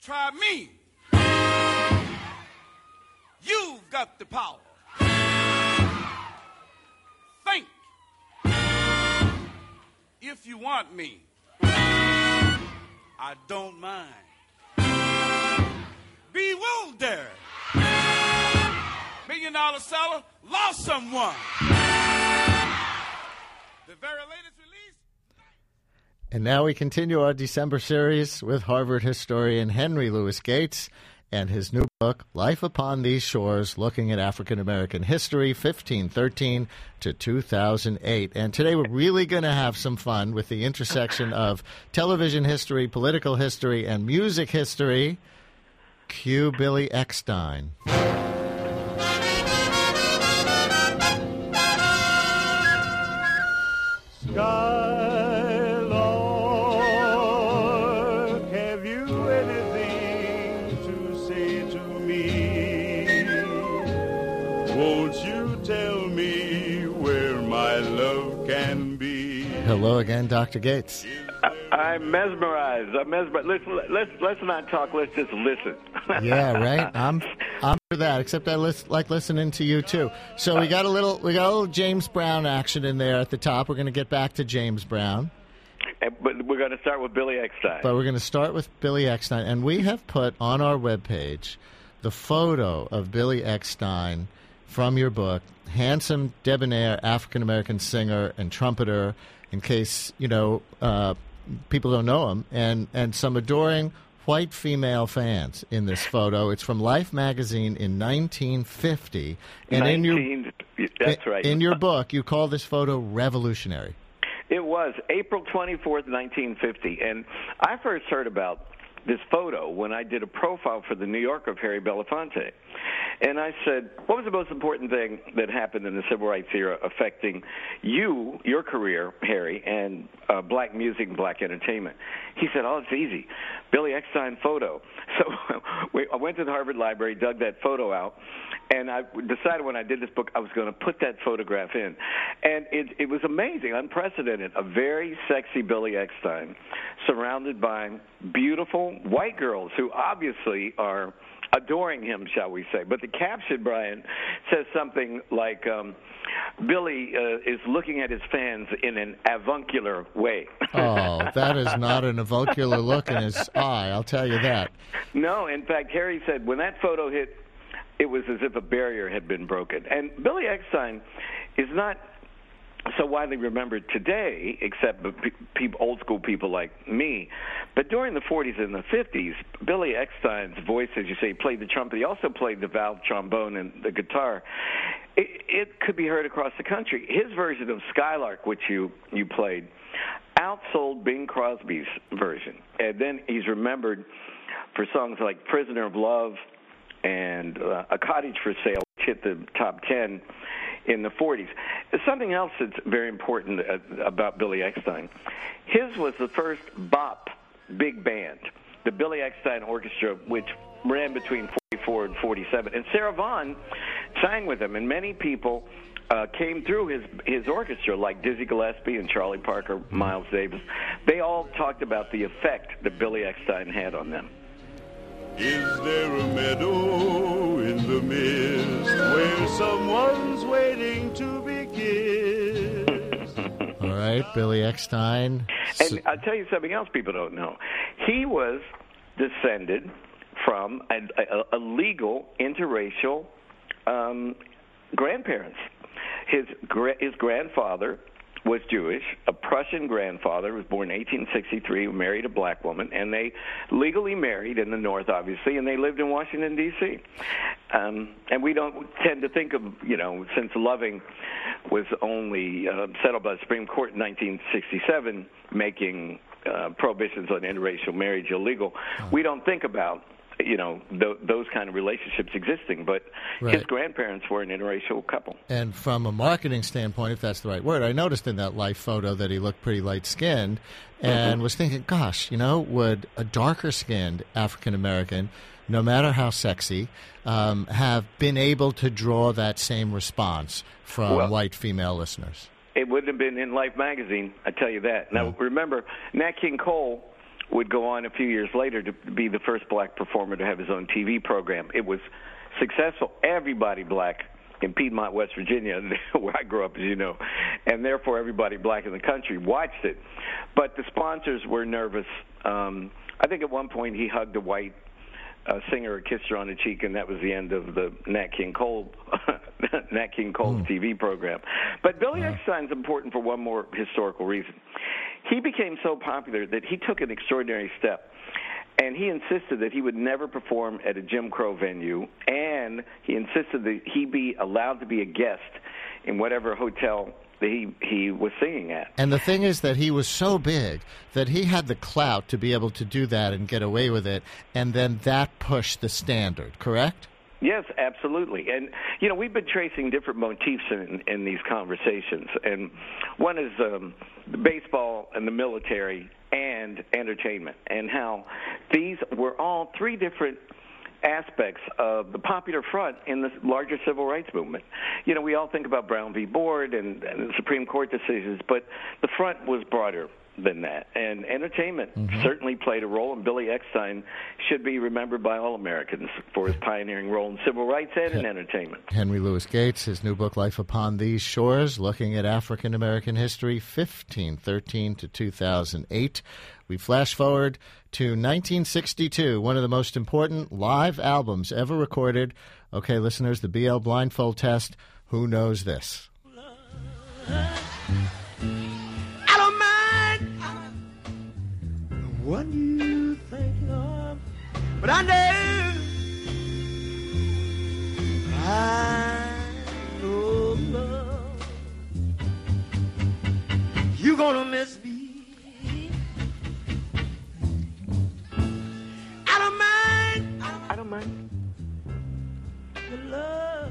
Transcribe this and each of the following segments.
Try me. You've got the power. Think. If you want me, I don't mind. Bewildered. $1 million seller lost someone. The very latest release. And now we continue our December series with Harvard historian Henry Louis Gates and his new book, Life Upon These Shores, looking at African-American history, 1513 to 2008. And today we're really going to have some fun with the intersection of television history, political history, and music history. Cue Billy Eckstine. Skylark, have you anything to say to me? Won't you tell me where my love can be? Hello again, Dr. Gates. I'm mesmerized. Let's not talk. Let's just listen. Yeah, right. I'm for that. Except I like listening to you too. So we got a little James Brown action in there at the top. We're going to get back to James Brown, but we're going to start with Billy Eckstine. But we're going to start with Billy Eckstine, and we have put on our webpage the photo of Billy Eckstine from your book, handsome, debonair African American singer and trumpeter. In case people don't know him, and some adoring white female fans in this photo. It's from Life magazine in 1950. And that's right. In your book, you call this photo revolutionary. It was April 24th, 1950. And I first heard about this photo when I did a profile for the New Yorker of Harry Belafonte. And I said, what was the most important thing that happened in the Civil Rights era affecting you, your career, Harry, and black music and black entertainment? He said, it's easy. Billy Eckstine photo. So I went to the Harvard Library, dug that photo out, and I decided when I did this book I was going to put that photograph in. And it was amazing, unprecedented. A very sexy Billy Eckstine surrounded by beautiful white girls who obviously are adoring him, shall we say. But the caption, Brian, says something like, Billy is looking at his fans in an avuncular way. Oh, that is not an avuncular look in his eye, I'll tell you that. No, in fact, Harry said when that photo hit, it was as if a barrier had been broken. And Billy Eckstine is not so widely remembered today, except old school people like me. But during the 40s and the 50s, Billy Eckstine's voice, as you say, he played the trumpet. He also played the valve trombone and the guitar. It could be heard across the country. His version of Skylark, which you played, outsold Bing Crosby's version. And then he's remembered for songs like Prisoner of Love and A Cottage for Sale, which hit the top 10 in the 40s. Something else that's very important about Billy Eckstine, his was the first bop big band, the Billy Eckstine Orchestra, which ran between 44 and 47. And Sarah Vaughan sang with him, and many people came through his orchestra, like Dizzy Gillespie and Charlie Parker, Miles Davis. They all talked about the effect that Billy Eckstine had on them. Is there a meadow in the mist where someone's waiting to be kissed? All right, Billy Eckstine. And I'll tell you something else people don't know. He was descended from a legal interracial grandparents. His grandfather was Jewish, a Prussian grandfather, was born in 1863, married a black woman, and they legally married in the North, obviously, and they lived in Washington, D.C. And we don't tend to think of, since Loving was only settled by the Supreme Court in 1967, making prohibitions on interracial marriage illegal, we don't think about those kind of relationships existing, but his grandparents were an interracial couple. And from a marketing standpoint, if that's the right word, I noticed in that Life photo that he looked pretty light-skinned and was thinking, gosh, would a darker-skinned African-American, no matter how sexy, have been able to draw that same response from white female listeners? It wouldn't have been in Life magazine, I tell you that. Now, remember, Nat King Cole would go on a few years later to be the first black performer to have his own TV program. It was successful. Everybody black in Piedmont, West Virginia, where I grew up, as you know, and therefore everybody black in the country watched it. But the sponsors were nervous. I think at one point he hugged a white singer, kissed her on the cheek, and that was the end of the Nat King Cole's TV program. But Billy Eckstine's important for one more historical reason. He became so popular that he took an extraordinary step. And he insisted that he would never perform at a Jim Crow venue, and he insisted that he be allowed to be a guest in whatever hotel that he was singing at. And the thing is that he was so big that he had the clout to be able to do that and get away with it, and then that pushed the standard, correct? Yes, absolutely. And, you know, we've been tracing different motifs in these conversations. And one is the baseball and the military and entertainment, and how these were all three different aspects of the popular front in the larger civil rights movement. You know, we all think about Brown v. Board and the Supreme Court decisions, but the front was broader than that. And entertainment certainly played a role, and Billy Eckstine should be remembered by all Americans for his pioneering role in civil rights and in entertainment. Henry Louis Gates, his new book, Life Upon These Shores, looking at African-American history, 1513 to 2008. We flash forward to 1962, one of the most important live albums ever recorded. Okay, listeners, the BL Blindfold Test. Who knows this? What you think of? But I know love. You gonna miss me. I don't mind. Your love.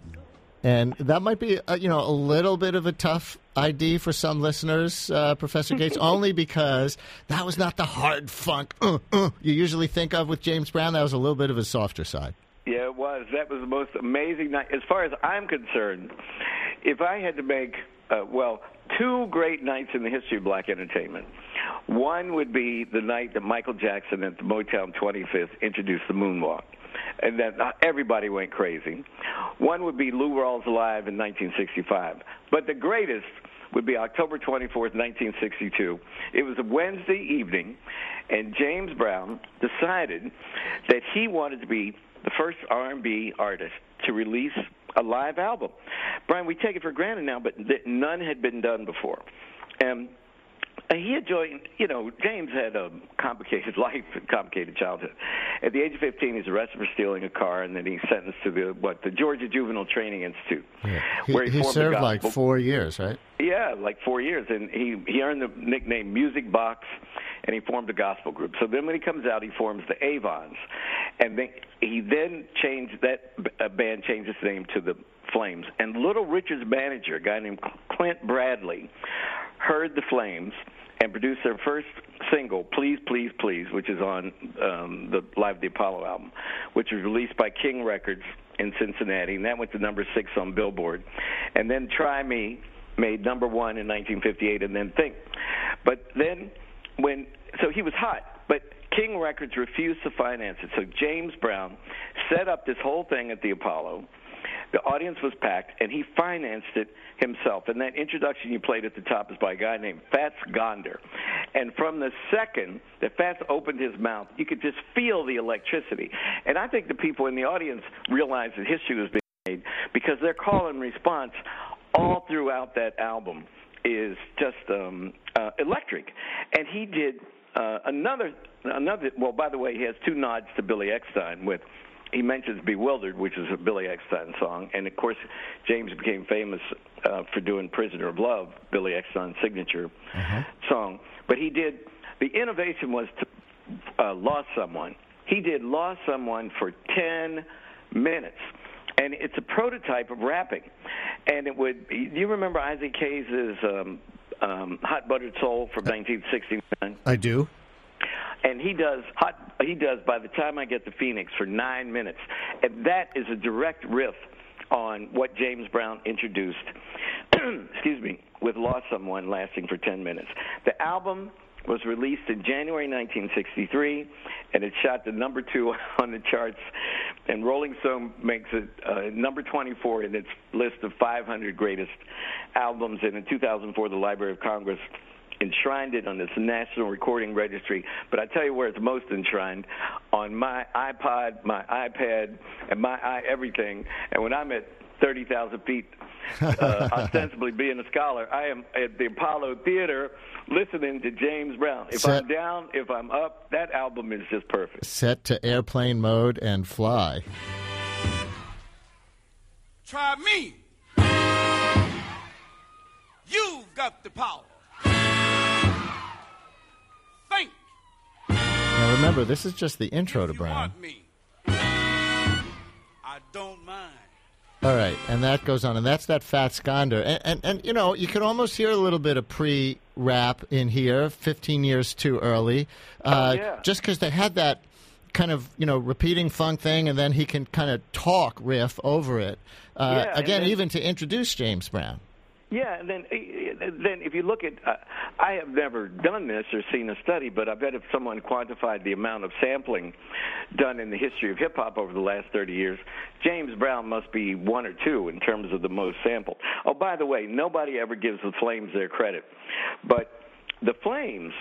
And that might be, a little bit of a tough ID for some listeners, Professor Gates, only because that was not the hard funk you usually think of with James Brown. That was a little bit of a softer side. Yeah, it was. That was the most amazing night. As far as I'm concerned, if I had to make, two great nights in the history of black entertainment, one would be the night that Michael Jackson at the Motown 25th introduced the moonwalk, and then everybody went crazy. One would be Lou Rawls Live in 1965. But the greatest would be October 24th, 1962. It was a Wednesday evening, and James Brown decided that he wanted to be the first R&B artist to release a live album. Brian, we take it for granted now, but none had been done before. And he had joined, James had a complicated life, a complicated childhood. At the age of 15, he's arrested for stealing a car, and then he's sentenced to the Georgia Juvenile Training Institute. Yeah. Where he served like 4 years, right? Yeah, like 4 years. And he earned the nickname Music Box, and he formed a gospel group. So then when he comes out, he forms the Avons. And he then changed that band, changed its name to the Flames. And Little Richard's manager, a guy named Clint Bradley, heard the Flames and produced their first single, Please, Please, Please, which is on the Live at the Apollo album, which was released by King Records in Cincinnati, and that went to number 6 on Billboard. And then Try Me made number 1 in 1958, and then Think. But then so he was hot, but King Records refused to finance it. So James Brown set up this whole thing at the Apollo. The audience was packed, and he financed it himself. And that introduction you played at the top is by a guy named Fats Gonder. And from the second that Fats opened his mouth, you could just feel the electricity. And I think the people in the audience realized that history was being made because their call and response all throughout that album is just electric. And he did another. Well, by the way, he has 2 nods to Billy Eckstine with. He mentions Bewildered, which is a Billy Eckstine song. And, of course, James became famous for doing Prisoner of Love, Billy Eckstine's signature song. But he did – the innovation was to Lost Someone. He did Lost Someone for 10 minutes. And it's a prototype of rapping. And it would – do you remember Isaac Hayes' Hot Buttered Soul from 1969? I do. And he does By the Time I Get to Phoenix for 9 minutes. And that is a direct riff on what James Brown introduced, with Lost Someone lasting for 10 minutes. The album was released in January 1963, and it shot to number 2 on the charts. And Rolling Stone makes it number 24 in its list of 500 greatest albums. And in 2004, the Library of Congress enshrined it on its National Recording Registry. But I tell you where it's most enshrined, on my iPod, my iPad, and my everything. And when I'm at 30,000 feet, ostensibly being a scholar, I am at the Apollo Theater listening to James Brown. If I'm down, if I'm up, that album is just perfect. Set to airplane mode and fly. Try me. You've got the power. Think. Now remember, this is just the intro to If you Brown. want me, I don't mind. All right, and that goes on, and that's that Fats Gonder. And you know, you could almost hear a little bit of pre-rap in here, 15 years too early. Yeah. Just because they had that kind of, you know, repeating funk thing, and then he can kind of talk riff over it. Again, even to introduce James Brown. Yeah, and then if you look at, I have never done this or seen a study, but I bet if someone quantified the amount of sampling done in the history of hip-hop over the last 30 years, James Brown must be 1 or 2 in terms of the most sampled. Oh, by the way, nobody ever gives the Flames their credit, but the Flames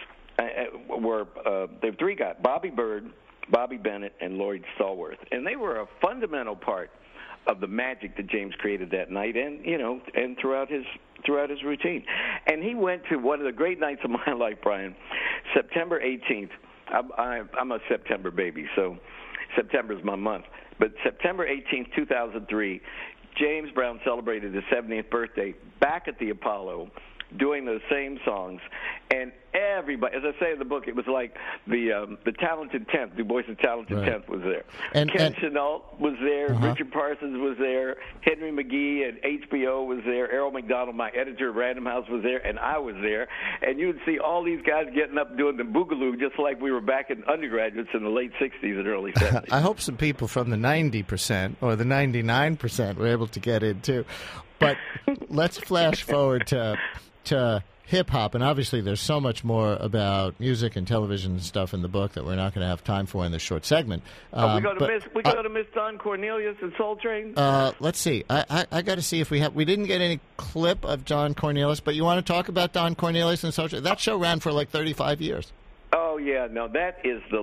they have 3 guys, Bobby Byrd, Bobby Bennett, and Lloyd Stallworth, and they were a fundamental part of the magic that James created that night, and and throughout his routine. And he went to one of the great nights of my life, Brian, September 18th. I'm a September baby, so September's my month. But September 18th, 2003, James Brown celebrated his 70th birthday back at the Apollo, doing those same songs, and everybody, as I say in the book, it was like the Talented Tenth, Du Bois' Talented Tenth was there. Ken Chenault was there, Richard Parsons was there, Henry McGee and HBO was there, Errol McDonald, my editor of Random House, was there, and I was there, and you would see all these guys getting up doing the boogaloo just like we were back in undergraduates in the late 60s and early 70s. I hope some people from the 90% or the 99% were able to get in too. But let's flash forward to hip-hop, and obviously there's so much more about music and television and stuff in the book that we're not going to have time for in this short segment. We go to Miss Don Cornelius and Soul Train? Let's see. I got to see if we didn't get any clip of Don Cornelius, but you want to talk about Don Cornelius and Soul Train? That show ran for like 35 years. Oh, yeah. No, that is the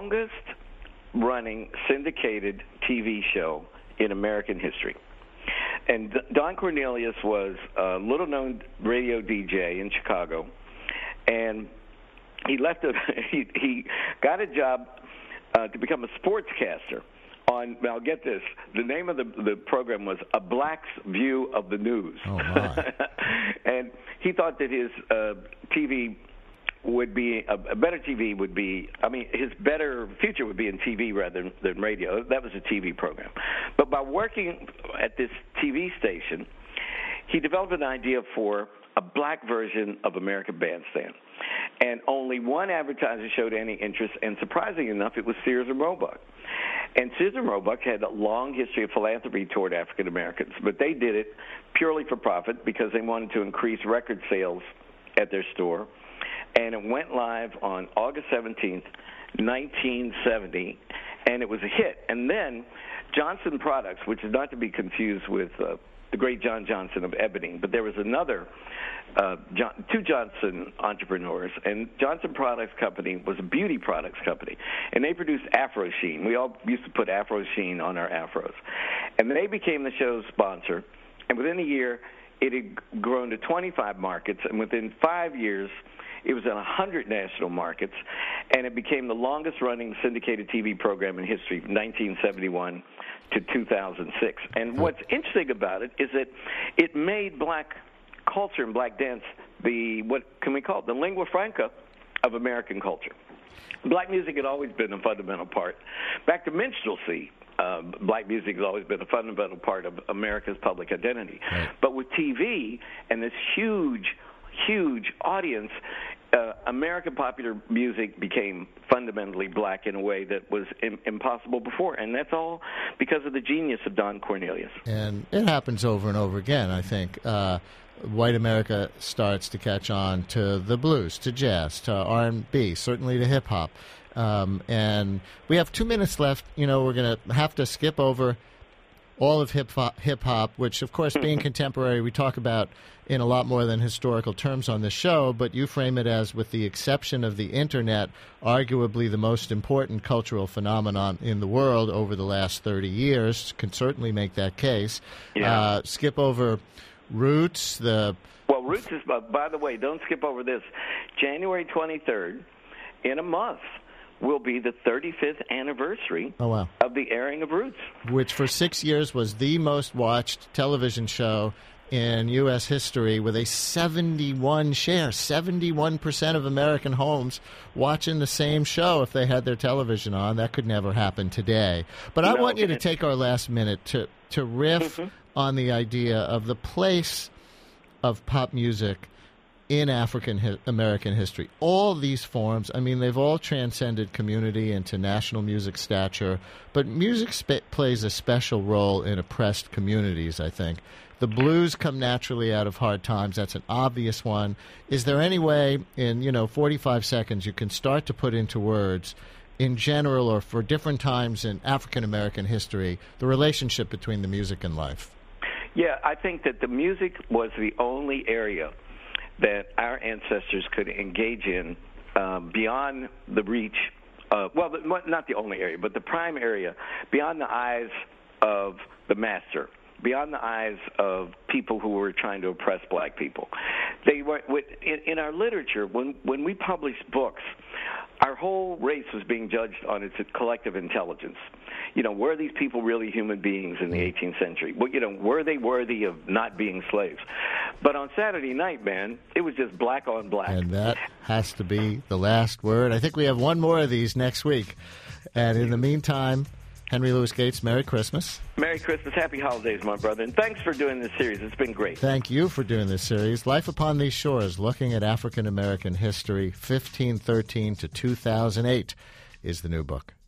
longest-running syndicated TV show in American history. And Don Cornelius was a little-known radio DJ in Chicago, and he he got a job to become a sportscaster on. Now get this: the name of the program was A Black's View of the News. Oh my! And he thought that his TV would be a better TV would be. I mean, his better future would be in TV rather than radio. That was a TV program. But by working at this TV station, he developed an idea for a black version of American Bandstand. And only one advertiser showed any interest, and surprisingly enough, it was Sears and Roebuck. And Sears and Roebuck had a long history of philanthropy toward African Americans, but they did it purely for profit because they wanted to increase record sales at their store. And it went live on August 17th, 1970, and it was a hit. And then Johnson Products, which is not to be confused with the great John Johnson of Ebony, but there was another, two Johnson entrepreneurs, and Johnson Products Company was a beauty products company, and they produced Afro Sheen. We all used to put Afro Sheen on our afros. And they became the show's sponsor, and within a year, it had grown to 25 markets, and within 5 years, it was in 100 national markets, and it became the longest-running syndicated TV program in history, from 1971 to 2006. And what's interesting about it is that it made black culture and black dance what can we call it, the lingua franca of American culture. Black music had always been a fundamental part. Back to minstrelsy, black music has always been a fundamental part of America's public identity. Right. But with TV and this huge audience, American popular music became fundamentally black in a way that was impossible before, and that's all because of the genius of Don Cornelius. And it happens over and over again, I think. white America starts to catch on to the blues, to jazz, to R&B, certainly to hip-hop. And we have 2 minutes left. We're going to have to skip over all of hip-hop, which, of course, being contemporary, we talk about in a lot more than historical terms on the show, but you frame it as, with the exception of the Internet, arguably the most important cultural phenomenon in the world over the last 30 years. Can certainly make that case. Yeah. Skip over Roots, Well, Roots is, by the way, don't skip over this. January 23rd, in a month, will be the 35th anniversary of the airing of Roots. Which for 6 years was the most watched television show in U.S. history, with a 71 share, 71% of American homes watching the same show if they had their television on. That could never happen today. But I want you to take our last minute to riff on the idea of the place of pop music in African American history. All these forms, they've all transcended community into national music stature, but music plays a special role in oppressed communities, I think. The blues come naturally out of hard times. That's an obvious one. Is there any way in, 45 seconds you can start to put into words, in general or for different times in African American history, the relationship between the music and life? Yeah, I think that the music was the only area that our ancestors could engage in beyond the reach not the only area, but the prime area, beyond the eyes of the master, beyond the eyes of people who were trying to oppress black people. They were in our literature, when we published books, our whole race was being judged on its collective intelligence. Were these people really human beings in the 18th century? Were they worthy of not being slaves? But on Saturday night, man, it was just black on black. And that has to be the last word. I think we have one more of these next week. And in the meantime, Henry Louis Gates, Merry Christmas. Merry Christmas. Happy holidays, my brother. And thanks for doing this series. It's been great. Thank you for doing this series. Life Upon These Shores, looking at African American history, 1513 to 2008 is the new book.